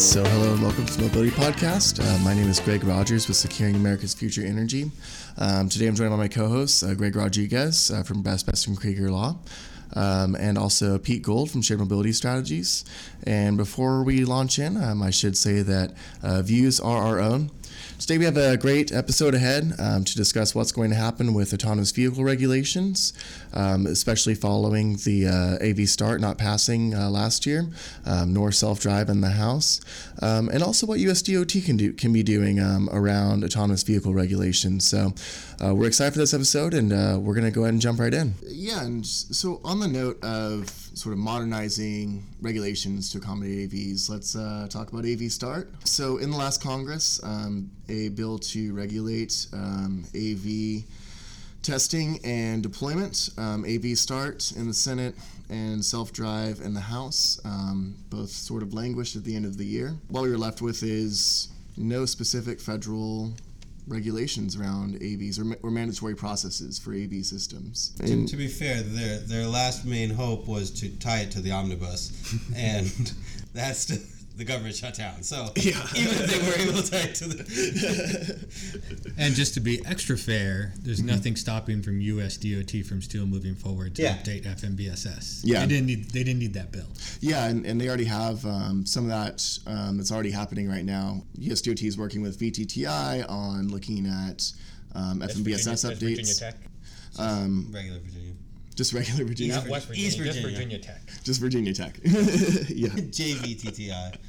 So hello and welcome to the Mobility Podcast. My name is Greg Rogers with Securing America's Future Energy. Today I'm joined by my co-host, Greg Rodriguez from Best and Krieger Law, and also Pete Gold from Shared Mobility Strategies. And before we launch in, I should say that views are our own. Today we have a great episode ahead to discuss what's going to happen with autonomous vehicle regulations, especially following the AV START not passing last year, nor self-drive in the House, and also what USDOT can be doing around autonomous vehicle regulations. So we're excited for this episode, and we're going to go ahead and jump right in. Yeah, and so on the note of sort of modernizing regulations to accommodate AVs, let's talk about AV START. So in the last Congress, a bill to regulate AV testing and deployment, AV START in the Senate and self-drive in the House, both sort of languished at the end of the year. What we were left with is no specific federal regulations around AVs or mandatory processes for AV systems. To be fair, their last main hope was to tie it to the omnibus, and that's the government shut down. So yeah. Even if they were able to tie it to the... And just to be extra fair, there's nothing stopping from USDOT from still moving forward to update FMVSS. Yeah. They didn't need that bill. Yeah, and they already have some of that that's already happening right now. USDOT is working with VTTI on looking at FMVSS updates. Virginia Tech. Regular Virginia. Just regular Virginia. Not West Virginia, East Virginia. just Virginia Tech. Just Virginia Tech. Yeah. JVTTI.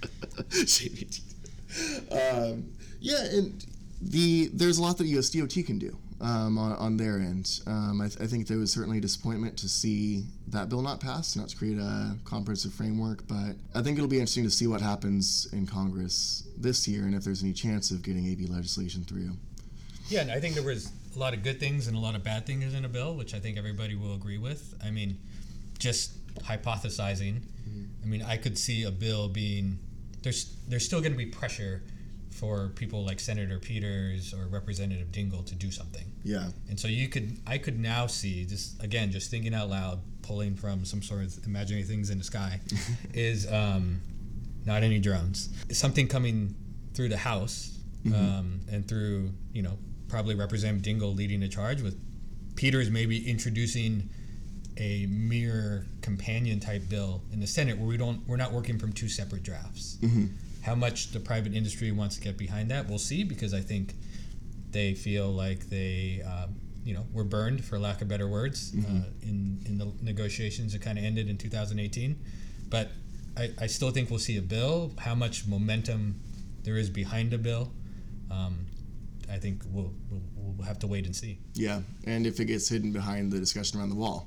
JVTTI. Yeah, and there's a lot that USDOT can do on their end. I think there was certainly a disappointment to see that bill not pass, not to create a comprehensive framework, but I think it'll be interesting to see what happens in Congress this year and if there's any chance of getting AV legislation through. Yeah, and I think there was a lot of good things and a lot of bad things in a bill, which I think everybody will agree with. I mean, just hypothesizing, I mean, I could see a bill being, there's still going to be pressure for people like Senator Peters or Representative Dingell to do something. Yeah. And so I could now see, just thinking out loud, pulling from some sort of imaginary things in the sky, is not any drones. Something coming through the House and through, probably Representative Dingell leading the charge, with Peters maybe introducing a mere companion type bill in the Senate where we're not working from two separate drafts. How much the private industry wants to get behind that, we'll see, because I think they feel like they were burned, for lack of better words, in the negotiations that kind of ended in 2018. But I still think we'll see a bill. How much momentum there is behind a bill, I think we'll have to wait and see. Yeah, and if it gets hidden behind the discussion around the wall.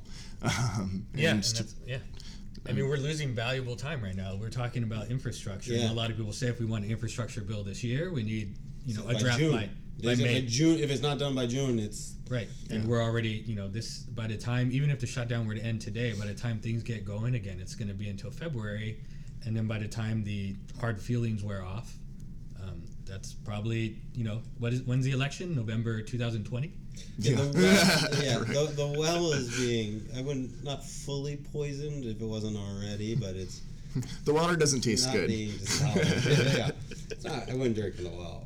I mean, we're losing valuable time right now. We're talking about infrastructure. And a lot of people say if we want an infrastructure bill this year, we need a draft by May. June. If it's not done by June, it's... Right, and we're already, by the time, even if the shutdown were to end today, by the time things get going again, it's going to be until February, and then by the time the hard feelings wear off, that's probably, when's the election? November 2020? Yeah, the well is being, not fully poisoned if it wasn't already, but it's... The water doesn't taste good. It's not, I wouldn't drink from the well.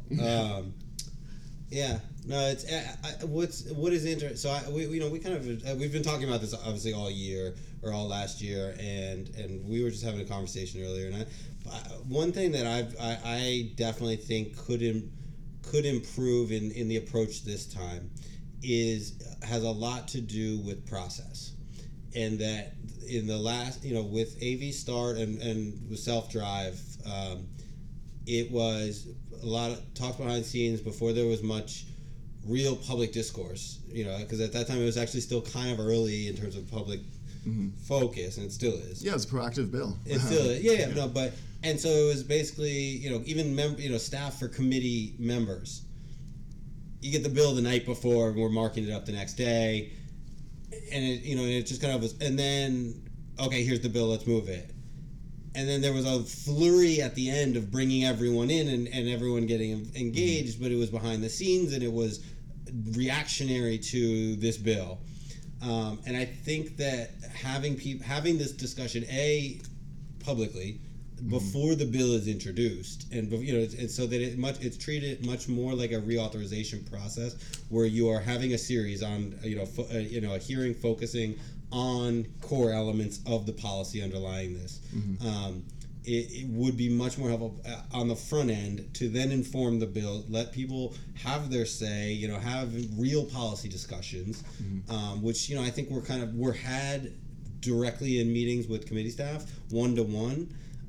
What is interesting? So we've been talking about this obviously all year or all last year, and we were just having a conversation earlier, and one thing that I definitely think could improve in the approach this time has a lot to do with process, and that in the last with AV START and with self-drive, it was a lot of talk behind the scenes before there was much real public discourse, because at that time it was actually still kind of early in terms of public focus, and it still is. Yeah, it's a proactive bill. It still is. And so it was basically, even staff for committee members. You get the bill the night before, and we're marking it up the next day, and it just kind of was. And then, okay, here's the bill, let's move it. And then there was a flurry at the end of bringing everyone in and everyone getting engaged, but it was behind the scenes and it was reactionary to this bill. And I think that having this discussion, publicly, before the bill is introduced, and and so that it's treated much more like a reauthorization process, where you are having a series on a hearing focusing on core elements of the policy underlying this. It would be much more helpful on the front end to then inform the bill, let people have their say, have real policy discussions, which I think we're had directly in meetings with committee staff, 1-to-1.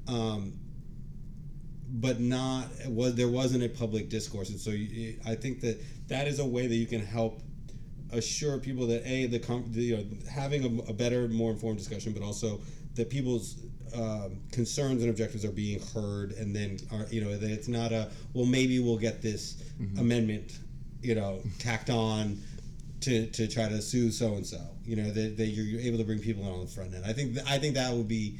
But there wasn't a public discourse, and so I think that is a way that you can help assure people that having a better, more informed discussion, but also that people's concerns and objectives are being heard, and then that it's not maybe we'll get this amendment tacked on to try to sue so and so. That you're able to bring people in on the front end. I think that would be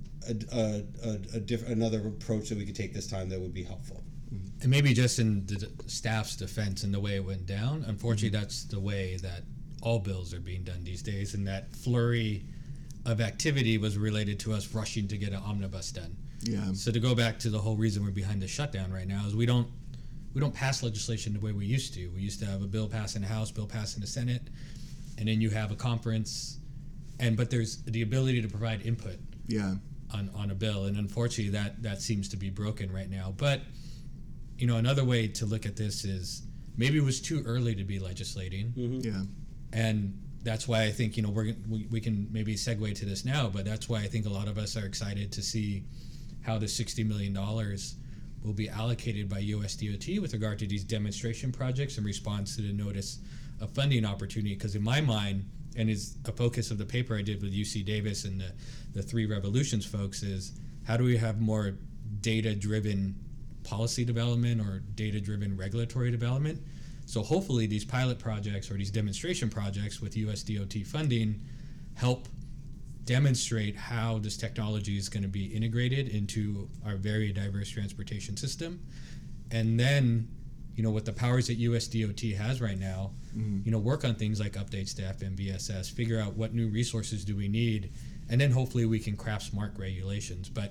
another approach that we could take this time that would be helpful. And maybe just in the staff's defense and the way it went down, unfortunately, that's the way that all bills are being done these days, and that flurry of activity was related to us rushing to get an omnibus done. Yeah. So to go back to the whole reason we're behind the shutdown right now is we don't pass legislation the way we used to. We used to have a bill pass in the House, bill pass in the Senate, and then you have a conference, but there's the ability to provide input. Yeah. On a bill, and unfortunately that seems to be broken right now. But another way to look at this is maybe it was too early to be legislating. Yeah. And that's why I think we can maybe segue to this now, but that's why I think a lot of us are excited to see how the $60 million will be allocated by USDOT with regard to these demonstration projects in response to the notice of funding opportunity. Because in my mind, and is a focus of the paper I did with UC Davis and the Three Revolutions folks, is how do we have more data-driven policy development or data-driven regulatory development? So hopefully these pilot projects or these demonstration projects with USDOT funding help demonstrate how this technology is going to be integrated into our very diverse transportation system. And then, with the powers that USDOT has right now, work on things like updates to FMVSS, figure out what new resources do we need, and then hopefully we can craft smart regulations. But,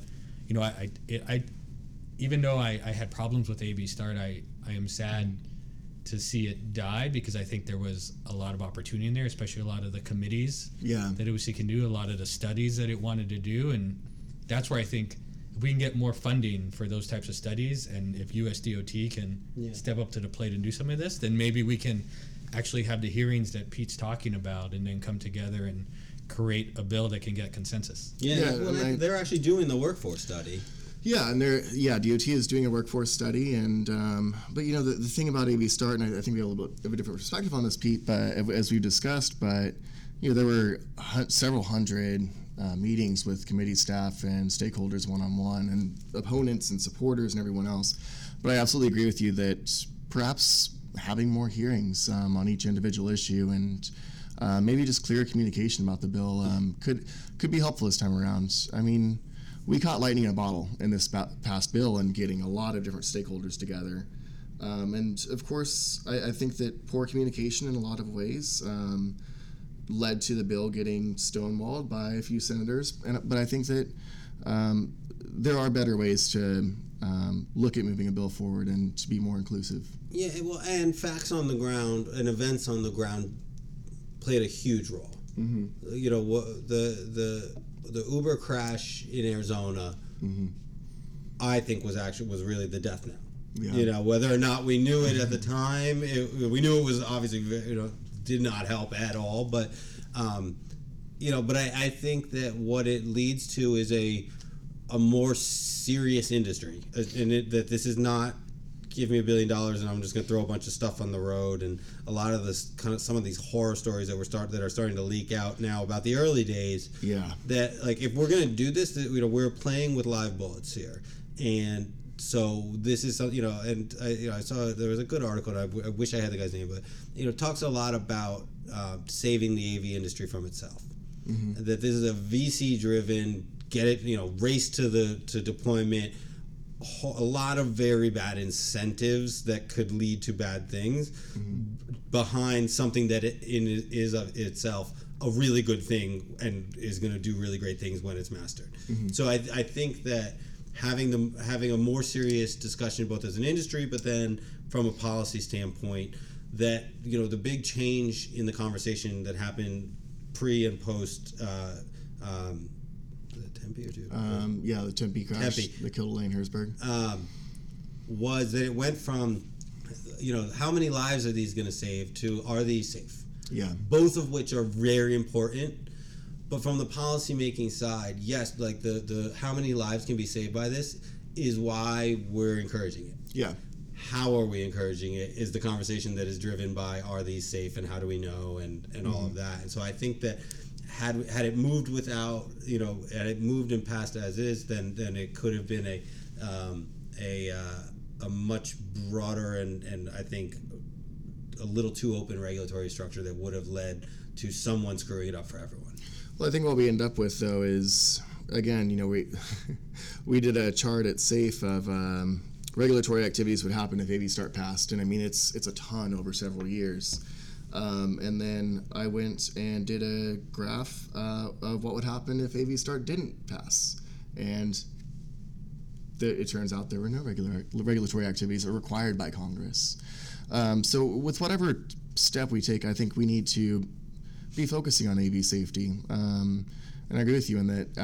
I even though I had problems with AV Start, I am sad to see it die, because I think there was a lot of opportunity in there, especially a lot of the committees that OC can do, a lot of the studies that it wanted to do. And that's where I think if we can get more funding for those types of studies, and if USDOT can step up to the plate and do some of this, then maybe we can actually have the hearings that Pete's talking about and then come together and create a bill that can get consensus. They're actually doing the workforce study. Yeah, and DOT is doing a workforce study, and but the thing about AV Start, and I think we have a little bit of a different perspective on this, Pete, but as we've discussed, but there were several hundred meetings with committee staff and stakeholders one-on-one, and opponents and supporters and everyone else. But I absolutely agree with you that perhaps having more hearings on each individual issue and maybe just clearer communication about the bill could be helpful this time around. I mean, we caught lightning in a bottle in this past bill and getting a lot of different stakeholders together. And of course, I think that poor communication in a lot of ways led to the bill getting stonewalled by a few senators. But I think that there are better ways to look at moving a bill forward and to be more inclusive. Yeah, well, and facts on the ground and events on the ground played a huge role. The Uber crash in Arizona, I think was really the death knell. Yeah. Whether or not we knew it at the time, we knew it was obviously did not help at all. But but I think that what it leads to is a more serious industry, and that this is not give me $1 billion and I'm just going to throw a bunch of stuff on the road. And a lot of this some of these horror stories that are starting to leak out now about the early days. Yeah. That if we're going to do this, we're playing with live bullets here, and so this is and I saw there was a good article, and I wish I had the guy's name, but talks a lot about saving the AV industry from itself. That this is a VC driven race to deployment. A lot of very bad incentives that could lead to bad things behind something that is of itself a really good thing and is going to do really great things when it's mastered. So I think that having a more serious discussion both as an industry, but then from a policy standpoint, that the big change in the conversation that happened pre and post Tempe or two? The Tempe crash that killed Elaine Herzberg. Was that it went from how many lives are these going to save to are these safe? Yeah. Both of which are very important. But from the policymaking side, yes, like the how many lives can be saved by this is why we're encouraging it. Yeah. How are we encouraging it is the conversation that is driven by are these safe and how do we know and all of that. And so I think that had it moved without, had it moved and passed as is, then it could have been a much broader and I think a little too open regulatory structure that would have led to someone screwing it up for everyone. Well, I think what we end up with, though, is, again, we did a chart at SAFE of regulatory activities would happen if AV Start passed, and I mean, it's a ton over several years. And then I went and did a graph of what would happen if AV Start didn't pass. And it turns out there were no regulatory activities that are required by Congress. So with whatever step we take, I think we need to be focusing on AV safety. And I agree with you in that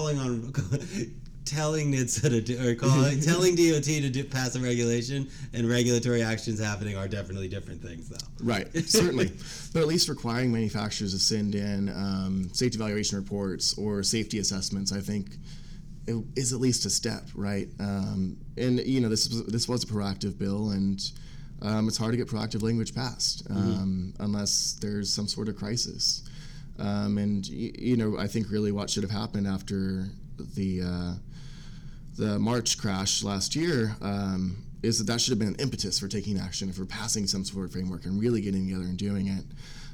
telling NHTSA telling DOT to pass a regulation and regulatory actions happening are definitely different things, though. Right, certainly. But at least requiring manufacturers to send in safety evaluation reports or safety assessments, I think, it is at least a step, right? And this was a proactive bill, and it's hard to get proactive language passed unless there's some sort of crisis. And I think really what should have happened after the March crash last year is that should have been an impetus for taking action, for passing some sort of framework and really getting together and doing it.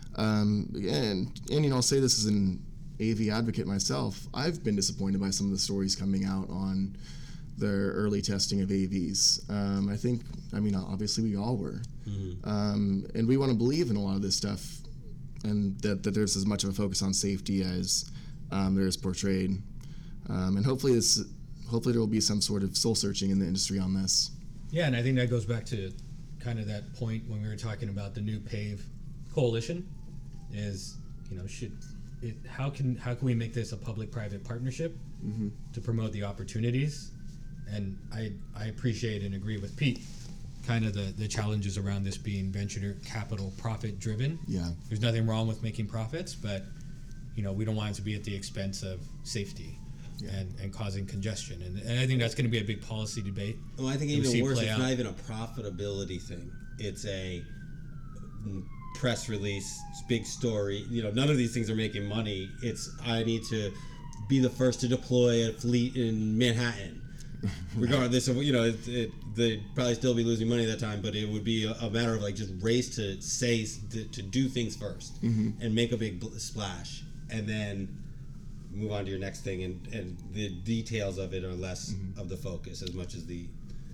And I'll say this as an AV advocate myself. I've been disappointed by some of the stories coming out on the early testing of AVs. Obviously we all were. And we want to believe in a lot of this stuff and that there's as much of a focus on safety as there is portrayed. And hopefully there will be some sort of soul searching in the industry on this. Yeah, and I think that goes back to kind of that point when we were talking about the new PAVE coalition is, how can we make this a public-private partnership to promote the opportunities? And I appreciate and agree with Pete, kind of the challenges around this being venture capital profit driven. Yeah. There's nothing wrong with making profits, but we don't want it to be at the expense of safety. Yeah. And causing congestion. And I think that's going to be a big policy debate. Well, I think even worse, it's not even a profitability thing. It's a press release, big story. None of these things are making money. It's I need to be the first to deploy a fleet in Manhattan. Regardless of, they'd probably still be losing money at that time, but it would be a matter of just race to do things first and make a big splash. And then move on to your next thing, and the details of it are less of the focus as much as the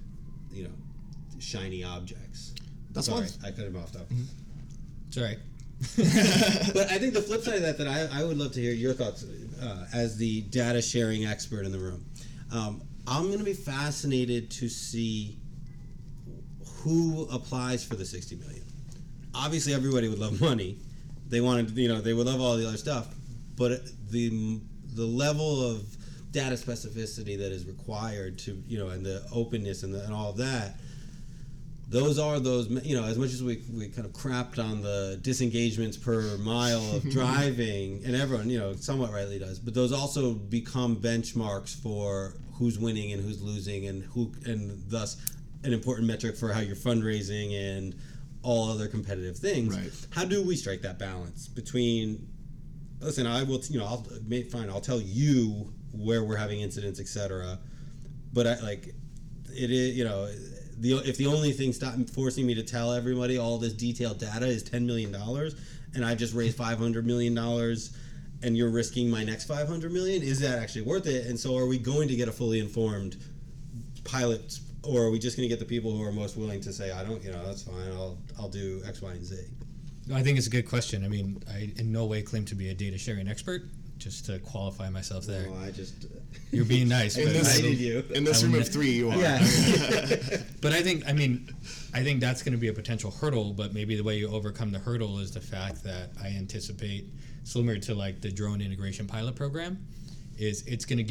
shiny objects. That's sorry, I cut him off though. It's all right. But I think the flip side of that I would love to hear your thoughts as the data sharing expert in the room. I'm going to be fascinated to see who applies for the $60 million. Obviously, everybody would love money. They wanted, they would love all the other stuff, but the level of data specificity that is required to, and the openness and all of that, those are those, as much as we kind of crapped on the disengagements per mile of driving, and everyone, somewhat rightly does, but those also become benchmarks for who's winning and who's losing and thus an important metric for how you're fundraising and all other competitive things. Right. How do we strike that balance between, listen, I will, I'll tell you where we're having incidents, etc. But it is, if the only thing forcing me to tell everybody all this detailed data is $10 million, and I just raised $500 million, and you're risking my next $500 million, is that actually worth it? And so, are we going to get a fully informed pilot, or are we just going to get the people who are most willing to say, I don't, that's fine, I'll do X, Y, and Z? I think it's a good question. I mean, I in no way claim to be a data sharing expert, just to qualify myself there. No, I just You're being nice, but I needed you. In this room of three, you are. Yeah. But I think that's going to be a potential hurdle. But maybe the way you overcome the hurdle is the fact that I anticipate, similar to like the drone integration pilot program, is it's going to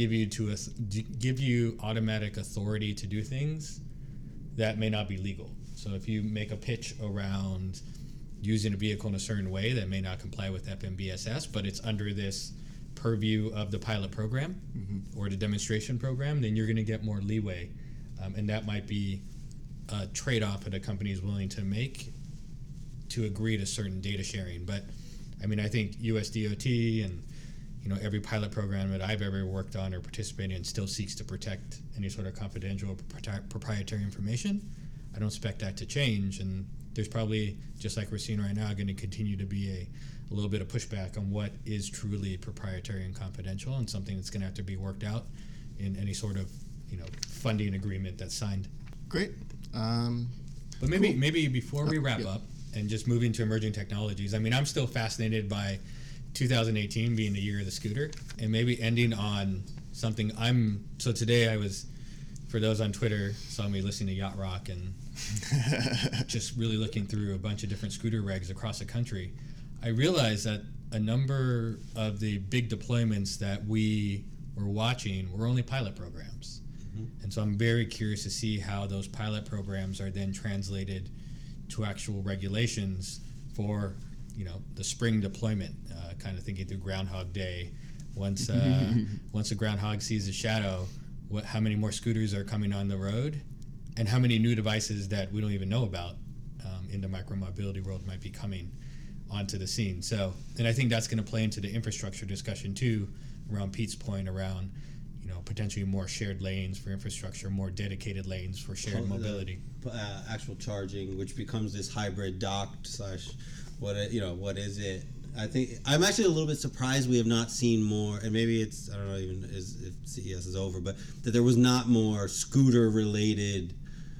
give you automatic authority to do things that may not be legal. So if you make a pitch around using a vehicle in a certain way that may not comply with FMVSS, but it's under this purview of the pilot program or the demonstration program, then you're going to get more leeway. And that might be a trade-off that a company is willing to make to agree to certain data sharing. But I mean, I think USDOT and every pilot program that I've ever worked on or participated in still seeks to protect any sort of confidential or proprietary information. I don't expect that to change, and there's probably, just like we're seeing right now, going to continue to be a little bit of pushback on what is truly proprietary and confidential, and something that's going to have to be worked out in any sort of funding agreement that's signed. Great. But maybe before we wrap up and just moving to emerging technologies, I mean, I'm still fascinated by 2018 being the year of the scooter, and maybe ending on something so today I was, for those on Twitter, saw me listening to Yacht Rock and just really looking through a bunch of different scooter regs across the country. I realized that a number of the big deployments that we were watching were only pilot programs. And so I'm very curious to see how those pilot programs are then translated to actual regulations for the spring deployment, kind of thinking through Groundhog Day. Once a groundhog sees a shadow, how many more scooters are coming on the road, and how many new devices that we don't even know about in the micromobility world might be coming onto the scene. So, and I think that's going to play into the infrastructure discussion too, around Pete's point around potentially more shared lanes for infrastructure, more dedicated lanes for shared mobility. Actual charging, which becomes this hybrid docked / what is it? I think I'm actually a little bit surprised we have not seen more, and maybe it's, I don't know even if CES is over, but that there was not more scooter related,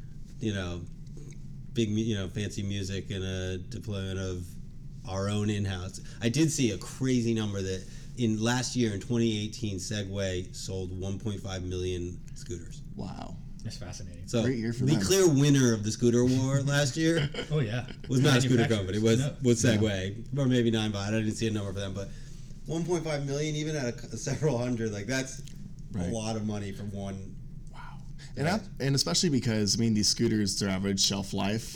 big, fancy music and a deployment of our own in-house. I did see a crazy number that in last year in 2018, Segway sold 1.5 million scooters. Wow. That's fascinating. So great year for the them. clear winner of the scooter war last year Oh yeah, was not a scooter company. Was No. Segway, or maybe Ninebot. I didn't see a number for them, but 1.5 million, even at several hundred, like that's a lot of money for one. Wow. And especially because these scooters, their average shelf life,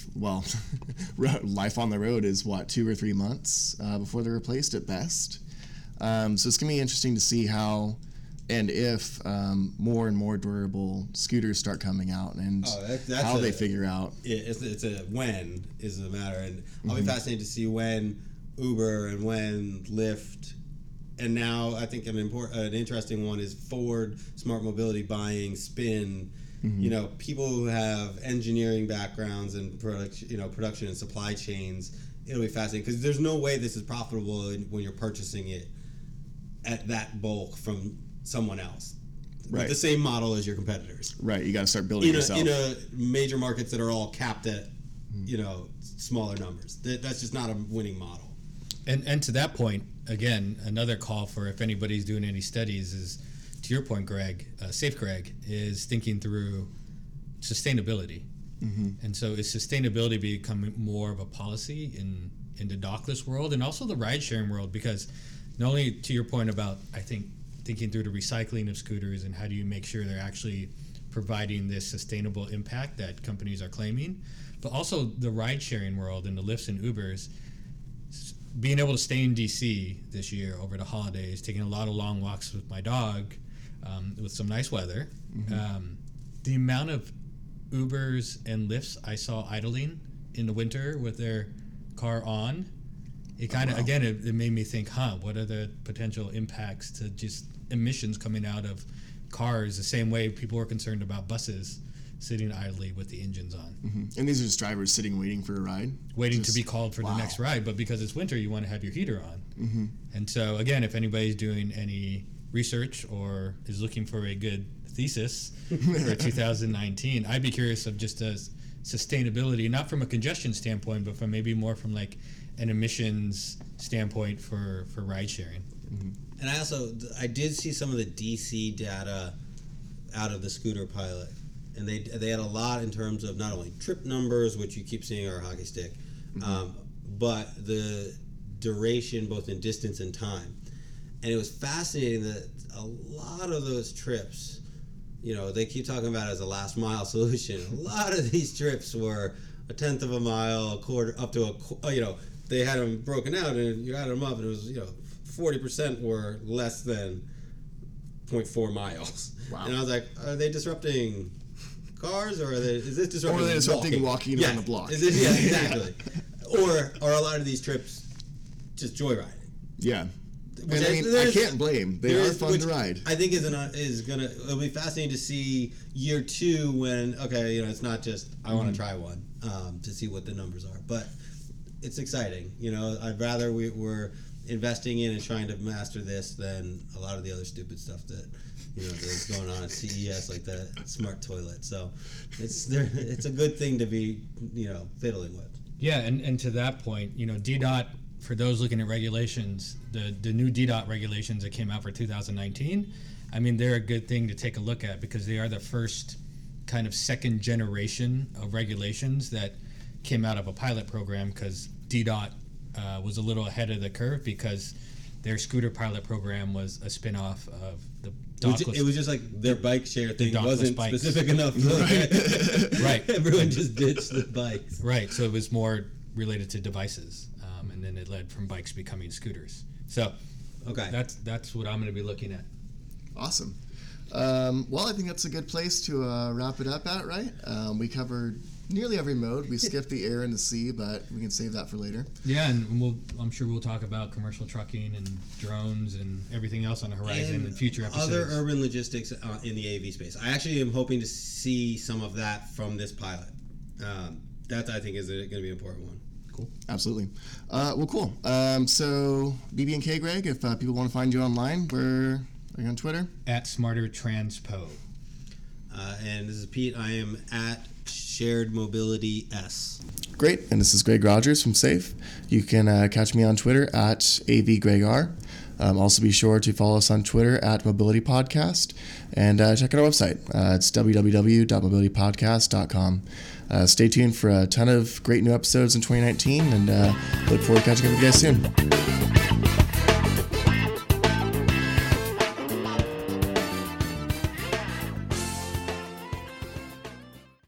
life on the road is what, 2 or 3 months before they're replaced at best. So it's gonna be interesting to see how and if more and more durable scooters start coming out, and how they figure out. It's a when is the matter, and I'll be fascinated to see when Uber and when Lyft, and now I think an interesting one is Ford Smart Mobility buying Spin. People who have engineering backgrounds and production and supply chains. It'll be fascinating because there's no way this is profitable when you're purchasing it at that bulk from someone else, with the same model as your competitors. Right, you got to start building yourself. In a major markets that are all capped at, smaller numbers. That's just not a winning model. And to that point, again, another call for if anybody's doing any studies is, to your point, Greg, Safe Greg, is thinking through sustainability. And so is sustainability becoming more of a policy in the dockless world and also the ride-sharing world? Because not only to your point about, I think, thinking through the recycling of scooters and how do you make sure they're actually providing this sustainable impact that companies are claiming, but also the ride-sharing world and the Lyfts and Ubers. Being able to stay in DC this year over the holidays, taking a lot of long walks with my dog with some nice weather, the amount of Ubers and Lyfts I saw idling in the winter with their car on, it kind of, again, it made me think, what are the potential impacts to just emissions coming out of cars, the same way people were concerned about buses sitting idly with the engines on. And these are just drivers sitting waiting for a ride? Waiting to be called for the next ride, but because it's winter, you want to have your heater on. And so, again, if anybody's doing any research or is looking for a good thesis for 2019, I'd be curious of just to sustainability, not from a congestion standpoint, but from maybe more from like an emissions standpoint for ride sharing. And I did see some of the DC data out of the Scooter pilot, and they had a lot in terms of not only trip numbers, which you keep seeing are a hockey stick, but the duration both in distance and time. And it was fascinating that a lot of those trips, they keep talking about it as a last mile solution. A lot of these trips were a tenth of a mile, a quarter, up to they had them broken out, and you added them up, and it was 40% were less than 0.4 miles. Wow. And I was like, are they disrupting cars, or is this disrupting? Or are they disrupting walking around the block? Yeah, exactly. Or are a lot of these trips just joyriding? Yeah. And I can't blame. They are fun to ride. I think it'll be fascinating to see year 2 when it's not just I want to try one to see what the numbers are, but it's exciting. I'd rather we're investing in and trying to master this than a lot of the other stupid stuff that that's going on at CES, like the smart toilet. So it's a good thing to be fiddling with. Yeah, and to that point, DDOT, for those looking at regulations, the new DDOT regulations that came out for 2019, I mean, they're a good thing to take a look at because they are the first kind of second generation of regulations that came out of a pilot program, because DDOT was a little ahead of the curve because their scooter pilot program was a spin-off of the dockless. It was just like their bike share thing wasn't bikes. specific enough. Right. Everyone just ditched the bikes. Right. So it was more related to devices, and then it led from bikes becoming scooters. So that's what I'm going to be looking at. Awesome. Well, I think that's a good place to wrap it up at, right? We covered nearly every mode. We skipped the air and the sea, but we can save that for later. Yeah, and I'm sure we'll talk about commercial trucking and drones and everything else on the horizon in future episodes. Other urban logistics in the AV space. I actually am hoping to see some of that from this pilot. That I think is going to be an important one. Cool. Absolutely. Well, cool. So BB&K, Greg, if people want to find you online, where are you on Twitter? At SmarterTranspo. And this is Pete. I am at Shared Mobility S. Great. And this is Greg Rogers from SAFE. You can catch me on Twitter at AVGregR. Also be sure to follow us on Twitter at Mobility Podcast, and check out our website. It's www.mobilitypodcast.com. Stay tuned for a ton of great new episodes in 2019, and look forward to catching up with you guys soon.